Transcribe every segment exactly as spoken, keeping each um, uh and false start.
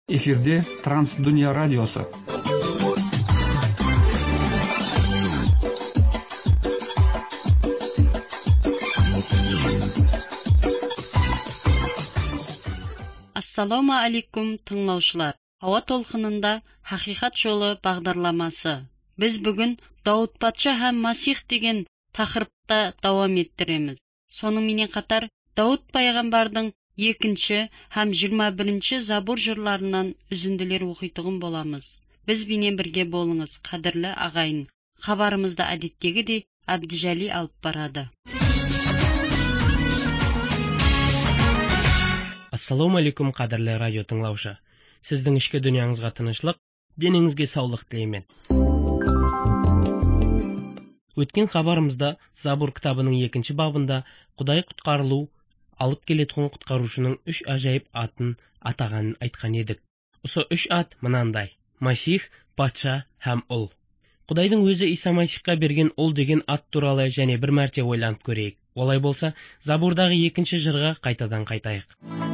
Эфирде Трансдүния радиосы. Ассаламу алейкум тыңлаушылар. Ауа толқынында Хақиқат жолы бағдарламасы. Біз бүгін Дауд патша һәм Масих деген тақырыпта давам еттіреміз. Сонымен қатар Дауд пайғамбардың екінші һәм жиырма бірінші забур жырларынан үзінділер оқитын боламыз. Біз бенен бірге болыңыз, қадірлі ағайын. Хабарымызды әдеттегідей Әбдіжәли алып барады. Ассаламу алейкум, қадірлі радио тыңлаушы. Сіздің ішкі дүнияңызға тынышлық, деніңізге саулық тілеймін. Өткен хабарымызда Забур кітабының екінші бабында Құдай құтқарылу алып келетін құтқарушының үш ажайып атын атағанын айтқан едік. Осы үш ат мынандай: Масих, патша һәм ұл. Құдайдың өзі Иса Масихқа берген ұл деген ат туралы және бір мәрте ойланып көрейік. Олай болса, Забурдағы екінші жырға қайтадан қайтайық.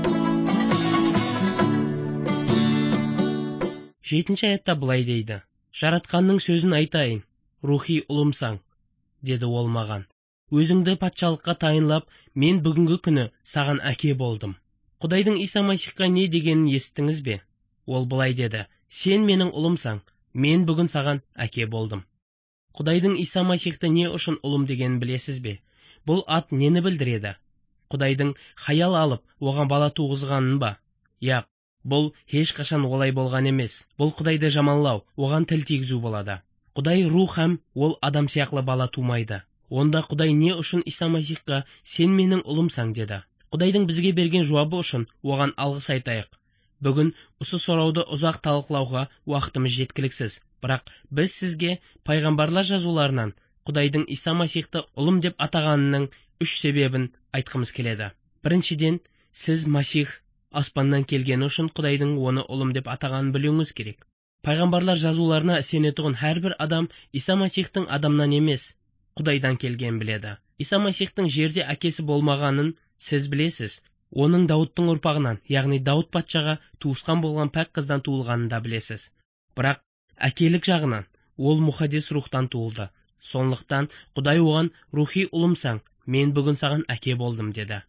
Жетінші аятта былай дейді: Жаратқанның сөзін айтайын, рухи ұлымсаң, деді ол маған. Өзіңді патшалыққа тайынлап, мен бүгінгі күні саған әке болдым. Құдайдың Иса Масихқа не дегенін естіңіз бе? Ол былай деді: сен менің ұлымсаң, мен бүгін саған әке болдым. Құдайдың Иса Масихты не үшін ұлым дегенін білесіз бе? Бұл ат нені білдіреді? Құдайдың хаял алып, оған бала туғызғанын ба? Яқ, бұл ешқашан олай болған емес. Бұл Құдайды жаманлау, оған тіл тигізу болады. Құдай рух һәм ол адам сияқлы бала тумайды. Онда Құдай не үшін Иса Масихқа сен менің ұлымсаң деді? Құдайдың бізге берген жауабы үшін оған алғыс айтайық. Бүгін осы сұрауды ұзақ талқылауға уақытымыз жеткіліксіз, бірақ біз сізге пайғамбарлар жазуларынан Құдайдың Иса Масихты ұлым деп атағанының үш себебін айтқымыз келеді. Біріншіден, сіз Масих аспаннан келгені үшін Құдайдың оны ұлым деп атағанын білуіңіз керек. Пайғамбарлар жазуларына сенетұғын әрбір адам Иса Масихтың адамнан емес, Құдайдан келген біледі. Иса Масихтың жерде әкесі болмағанын сіз білесіз. Оның Дауыттың ұрпағынан, яғни Дауд патшаға туысқан болған пәк қыздан туылғанын да білесіз. Бірақ әкелік жағынан ол мұхаддис рухтан туылды. Сондықтан Құдай оған рухи ұлымсаң, мен бүгін саған әке болдым деді.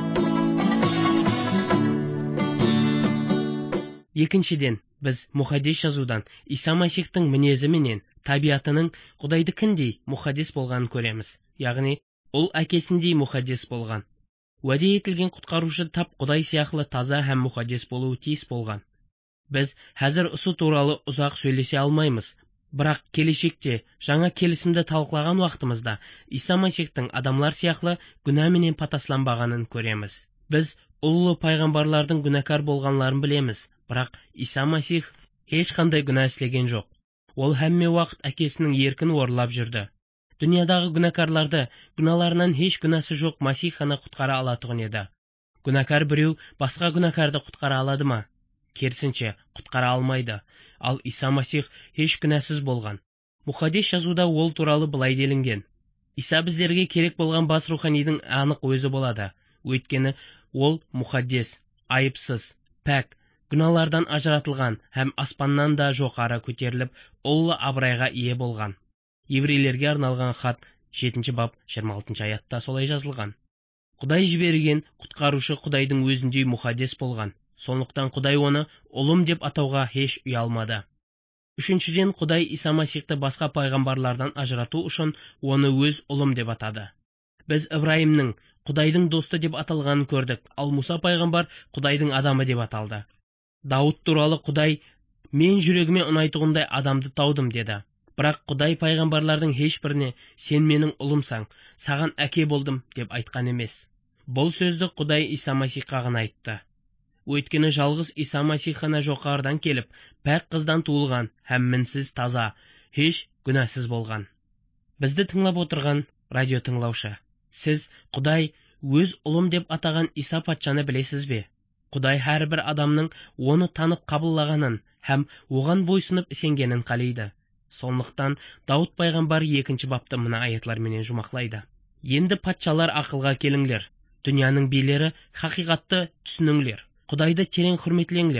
Екіншіден, біз мұхаддис жазудан Иса Масихтың мінезі менен табиатының Құдайдікіндей мұхаддис болғанын көреміз. Яғни, ол әкесіндей мұхаддис болған. Уәде етілген құтқарушы тап Құдай сияқлы таза һәм мұхаддис болуы тиіс болған. Біз әзір осы туралы ұзақ сөйлесе алмаймыз. Бірақ келешекте жаңа келісімді талқылаған уақытымызда Иса Масихтың адамлар сияқлы күнәменен патасланбағанын көреміз. Біз ұлы пайғамбарлардың күнәкар болғанларын білеміз, бірақ Иса Масих ешқандай күнә істеген жоқ. Ол әмме уақыт әкесінің еркін орылап жүрді. Дүниядағы күнәкарларды күнәларынан еш күнәсі жоқ Масих қана құтқара алатұғын еді. Күнәкар біреу басқа күнәкарды құтқара алады ма? Керісінше, құтқара алмайды. Ал Иса Масих еш күнәсіз болған. Мұхаддис жазуда ол туралы былай делінген: Иса біздерге керек болған бас руханидің анық өзі болады. Өйткені ол мұхаддис, айыпсыз, пәк, күнәлардан ажыратылған һәм аспаннан да жоғары көтеріліп, ұлы абырайға ие болған. Еврейлерге арналған хат жетінші бап жиырма алтыншы аятта солай жазылған. Құдай жіберген құтқарушы Құдайдың өзіндей мұхаддис болған. Сондықтан Құдай оны ұлым деп атауға еш ұялмады. Үшіншіден, Құдай Иса Масихты басқа пайғамбарлардан ажырату үшін оны өз ұлым деп атады. Біз Ибраимның Құдайдың досты деп аталғанын көрдік, ал Муса пайғамбар Құдайдың адамы деп аталды. Дауд туралы Құдай мен жүрегіме ұнайтұғындай адамды таудым деді. Бірақ Құдай пайғамбарлардың ешбіріне сен менің ұлымсаң, саған әке болдым деп айтқан емес. Бұл сөзді Құдай Иса Масихқа ғана айтты. Өйткені жалғыз Иса Масих қана жоғарыдан келіп, пәк қыздан туылған һәм мінсіз таза, еш күнәсіз болған. Бізді тыңлап отырған радио тыңлаушы, сіз Құдай өз ұлым деп атаған Иса патшаны білесіз бе? Құдай әрбір адамның оны танып қабыллағанын һәм оған бойсынып сенгенін қалайды. Сондықтан Дауд пайғамбар екінші бапты мына аятларменен жұмақлайды: Енді патшалар ақылға келіңдер, дүнияның билері хақиқатты түсініңдер. Құдайды терең құрметлеңдер.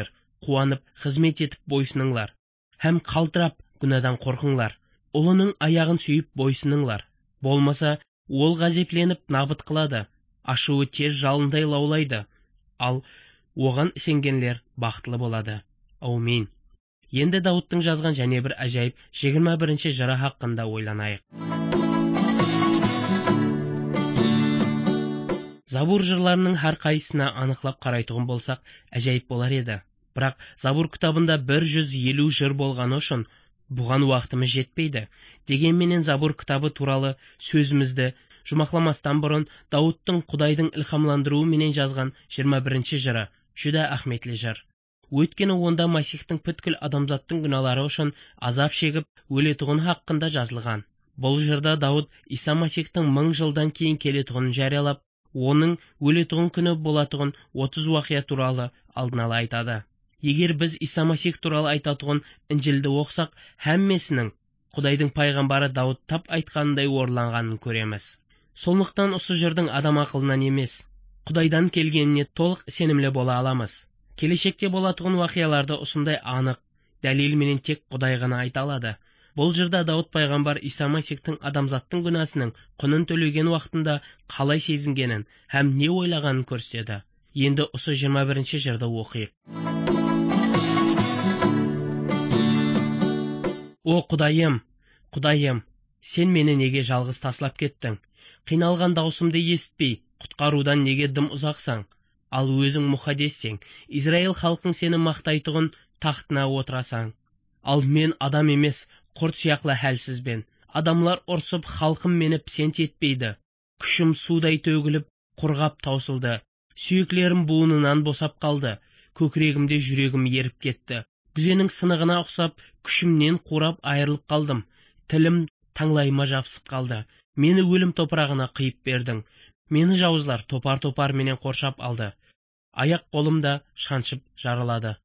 қуанып қызмет етіп бойсыныңлар, һәм қалтырап күнәдан қорқыңлар. Ұлының аяғын сүйіп бойсыныңлар. Болмаса, ол ғазепленіп набыт қылады, ашуы тез жалындай лаулайды, ал оған сенгенлер бақытлы болады. Аумин. Енді Дауыттың жазған және бір әжайып жиырма бірінші жыры хақында ойланайық. Забур жырларының һәр қайсысына анықлап қарайтұғын болсақ, әжайып болар еді. Бірақ Забур кітабында бір жүз елу жыр болғаны үшін бұған уақытымыз жетпейді. Дегенменен Забур кітабы туралы сөзімізді жұмақламастан бұрын Дауыттың Құдайдың илхамландыруы менен жазған жиырма бірінші жыры жүдә ахметлі жыр. Өйткені онда Масихтың бүткіл адамзаттың күнәлары үшін азап шегіп өлетұғын хақында жазылған. Бұл жырда Дауыт Иса Масихтың мың жылдан кейін келетұғын жариялап, оның өлетұғын күні болатұғын отыз уақия туралы алдын ала айтады. Егер біз Иса Масих туралы айтатұғын Інжілді оқсақ, һәммесінің Құдайдың пайғамбары Дауыт тап айтқанындай орыланғанын көреміз. Сондықтан осы жырдың адам ақылынан емес, Құдайдан келгеніне толық сенімлі бола аламыз. Келешекте болатұғын уақияларды осындай анық, дәлелменен тек Құдай ғана айта алады. Бұл жырда Дауыт пайғамбар Иса Масихтың адамзаттың күнәсінің құнын төлеген уақытында қалай сезінгенін һәм не ойлағанын көрсетеді. Енді осы жиырма бірінші жырды оқиық. О Құдайым, Құдайым, сен мені неге жалғыз таслап кеттің? Қиналған даусымды есітпей, құтқарудан неге дым ұзақсаң? Ал өзің мұхадессең, Израил халқың сені мақтайтұғын тақтына отырасаң. Ал мен адам емес, құрт сияқлы хәлсізбен. Адамлар ұрсып, халқым мені пісент етпейді. Күшім судай төгіліп, құрғап таусылды. Сүйеклерім буынынан босап қалды. Көкірегімде жүрегім еріп кетті. Күзенің сынығына ұқсап, күшімнен қурап айырылып қалдым. Тілім таңлайыма жабысып қалды. Мені өлім топырағына қиып бердің. Мені жауызлар топар-топар менен қоршап алды. Аяқ қолымда шаншып жарылады.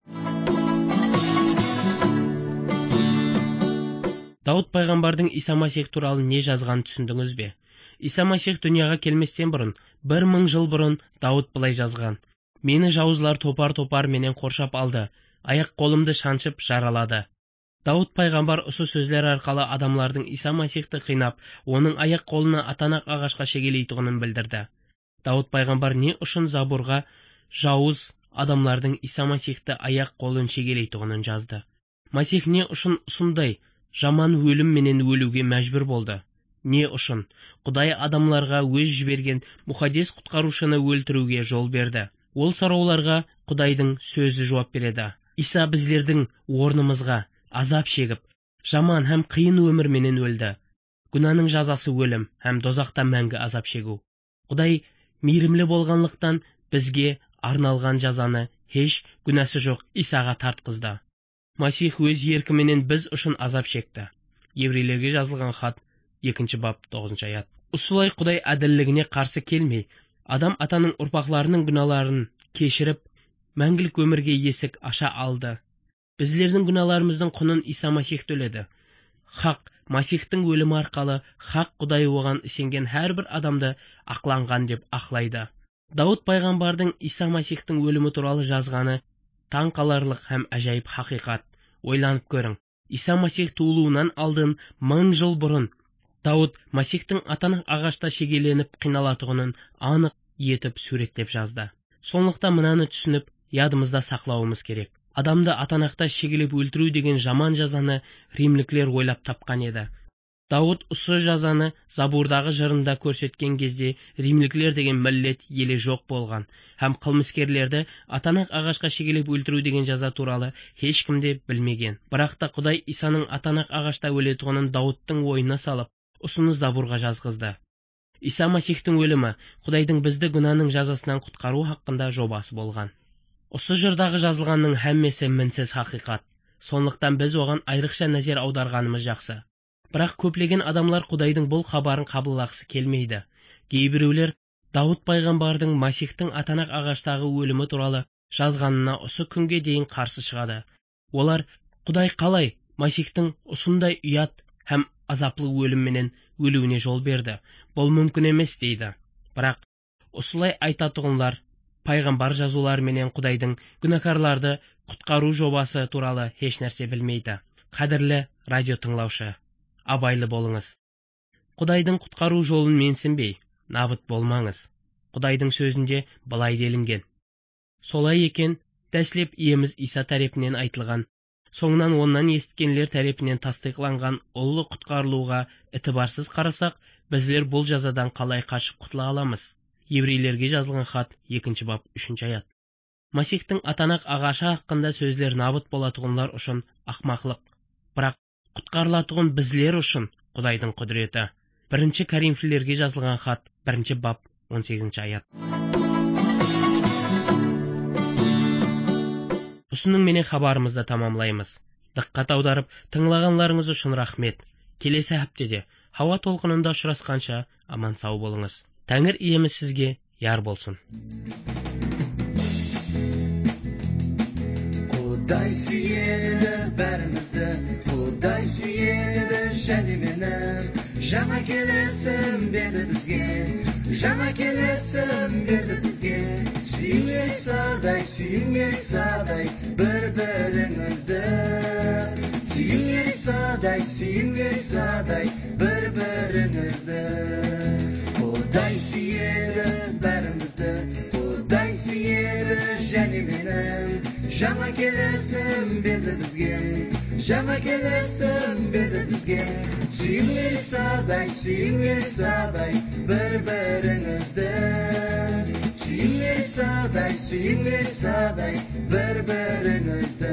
Дауыт пайғамбардың Иса Масих туралы не жазғанын түсіндіңіз бе? Иса Масих дүнияға келместен бұрын, бір мың жыл бұрын Дауыт былай жазған. Мені жауызлар топар-топар менен қоршап алды. Аяқ қолымды шаншып жаралады. Дауыт пайғамбар осы сөзлер арқалы адамлардың Иса Масихты қинап, оның аяқ қолына атанақ ағашқа шегелейтұғынын білдірді. Дауыт пайғамбар не үшін Забурға жауыз адамлардың Иса Масихты аяқ қолын шегелейтұғынын жазды? Масих не үшін ұсындай жаман өлім менен өлуге мәжбүр болды? Не үшін Құдай адамларға өз жіберген мұхадес құтқарушыны өлтіруге жол берді? Ол сұрауларға Құдайдың сөзі жауап береді. Иса біздердің орнымызға азап шегіп, жаман һәм қиын өмір менен өлді. Күнәнің жазасы өлім һәм дозақта мәңгі азап шегу. Құдай мейірімлі болғанлықтан бізге арналған жазаны еш күнәсі жоқ Исаға тартқызды. Масих өз еркіменен біз үшін азап шекті. Еврейлерге жазылған хат екінші бап тоғызыншы аят. Осылай Құдай әділдігіне қарсы келмей, адам атаның ұрпақларының күнәларын кешіріп, мәңгілік өмірге есік аша алды. Біздердің күнәларымыздың құнын Иса Масих төледі. Хақ Масихтың өлімі арқалы хақ Құдай оған сенген әрбір адамды ақланған деп ақлайды. Дауыт пайғамбардың Иса Масихтың өлімі туралы жазғаны таң қаларлық һәм әжайып хақиқат. Ойланып көрің. Иса Масих туылуынан алдын мың жыл бұрын Дауыт Масихтың атанақ ағашта шегеленіп қиналатұғынын анық етіп суреттеп жазды. Сондықтан мынаны түсініп, ядымызда сақлауымыз керек. Адамды атанақта шегелеп өлтіру деген жаман жазаны римліклер ойлап тапқан еді. Дауыт осы жазаны Забурдағы жырында көрсеткен кезде римліклер деген миллет еле жоқ болған, һәм қылмыскерлерді атанақ ағашқа шегелеп өлтіру деген жаза туралы ешкімде білмеген. Бірақ та Құдай Исаның атанақ ағашта өлетұғынын Дауыттың ойына салып, осыны Забурға жазғызды. Иса Масихтың өлімі Құдайдың бізді күнәнің жазасынан құтқару хақында жобасы болған. Осы жырдағы жазылғанның һәммесі мінсіз хақиқат. Сондықтан біз оған айрықша назар аударғанымыз жақсы. Бірақ көплеген адамлар Құдайдың бұл хабарын қабылдағысы келмейді. Кейбіреулер Дауыт пайғамбардың Масихтың атанақ ағаштағы өлімі туралы жазғанына осы күнге дейін қарсы шығады. Олар Құдай қалай Масихтың осындай ұят һәм азаплы өлімменен өлуіне жол берді? Бұл мүмкін емес дейді. Бірақ осылай айтатұғынлар пайғамбар жазулары менен Құдайдың күнәкарларды құтқару жобасы туралы еш нәрсе білмейді. Қадірлі радио тыңлаушы, абайлы болыңыз. Құдайдың құтқару жолын менсінбей, набыт болмаңыз. Құдайдың сөзінде былай делінген: солай екен, тәслеп иеміз Иса тарапынан айтылған, соңынан оннан естіткенлер тарапынан тастықланған ұлы құтқарылуға ітібарсыз қарасақ, біздер бұл жазадан қалай қашып құтыла аламыз? Еврейлерге жазылған хат екінші бап үшінші аят. Масихтың атанақ ағашы хақында сөзлер набыт болатығынлар үшін ақмақлық, бірақ құтқарылатығын біздер үшін Құдайдың құдіреті. Бірінші Коринфилерге жазылған хат бірінші бап он сегізінші аят. Осының менен хабарымызды тамамлаймыз. Диққат аударып тыңлағанларыңыз үшін рахмет. Келесі аптеде Хауа толқынында ұшырасқанша аман сау болыңыз. Тәңір иеміз сізге яр болсын. Құдай сүйеді бәрімізді, Құдай сүйеді жәнеменен. Жаңа келесім берді бізге, жаңа келесім берді бізге. Сүйіңер садай, сүйіңер садай бір-біріңізді. Сүйіңер садай, сүйіңер садай бір-біріңізді. Құдай сүйеді бәрімізді, Құдай сүйеді жәнеменен. Жаңа келесім берді бізге, жаңа келесім берді бізге. Сүйіңер садай, сүйіңер садай бір-біріңізді. Сүйіңер садай, сүйіңер садай бір-біріңізді.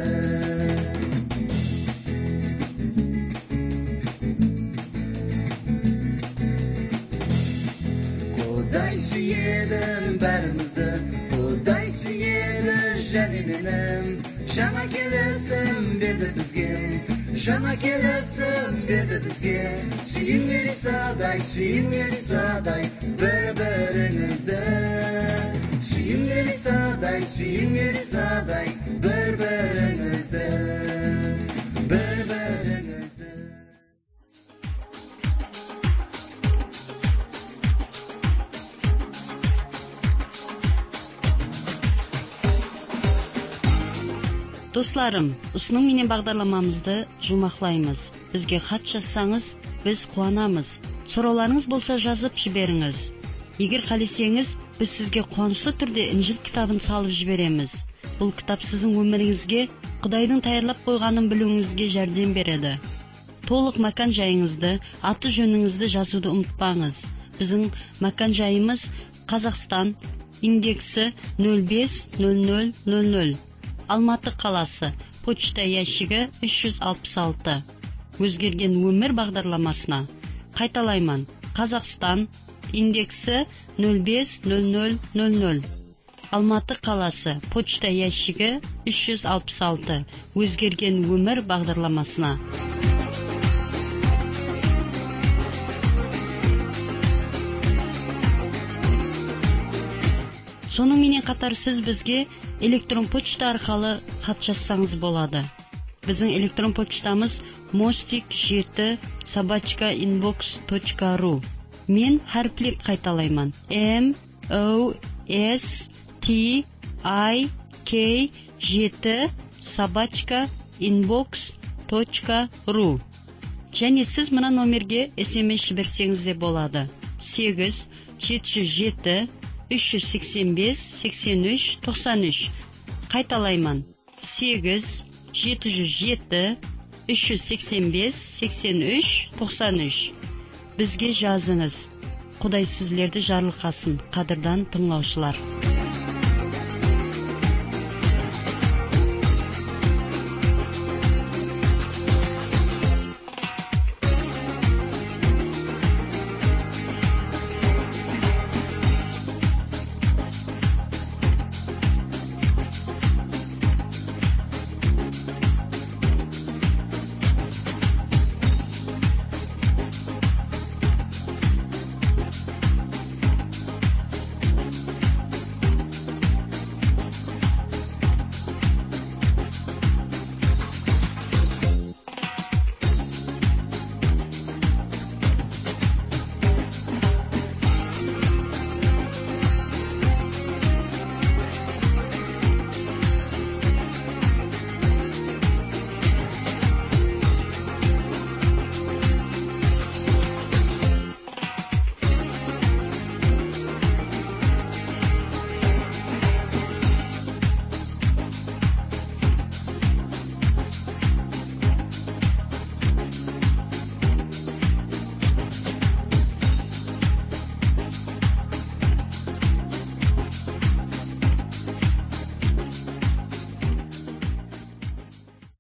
Құдай сүйеді бәрімізді, Құдай сүйеді жәнеменен. Жаңа келесім берді бізге, жаңа келесім берді бізге. Сүйіңер садай, сүйіңер садай бір-біріңізді. Сүйіңер садай, сүйіңер садай бір-біріңізді. Бір-біріңізді. Достарым, ұсының менен бағдарламамызды жұмақлаймыз. Бізге хат жазсаңыз, біз қуанамыз. Сұрауларыңыз болса жазып жіберіңіз. Егер қалесеңіз, біз сізге қуанышлы түрде Инжил кітабын салып жібереміз. Бұл кітап сіздің өміріңізге Құдайдың таярлап қойғанын білуіңізге жәрдем береді. Толық мәкан жайыңызды, аты жөніңізді жазуды ұмытпаңыз. Біздің мәкан жайымыз Қазақстан, индексі нөл бес нөл нөл нөл нөл. Алматы қаласы, почта ящигі үш жүз алпыс алты. Өзгерген өмір бағдарламасына. Қайталайман. Қазақстан, индексі нөл бес нөл нөл нөл нөл. Алматы қаласы, почта ящигі үш жүз алпыс алты. Өзгерген өмір бағдарламасына. Соның менен қатар сіз бізге электрон почта арқылы хат жазсаңыз болады. Біздің электрон почтамыз мостик жеті собачка инбокс точка ру. Мен харфлеп қайталайман. M O S T I K жеті собачка инбокс точка ру. Және сіз мына номерге эс эм эс жіберсеңіз де болады. сегіз жеті жүз жеті үш жүз сексен бес сексен үш тоқсан үш. Қайталайман. сегіз жеті жүз жеті үш жүз сексен бес сексен үш тоқсан үш. Бізге жазыңыз. Құдай сізлерді жарылқасын, қадірдан тыңлаушылар.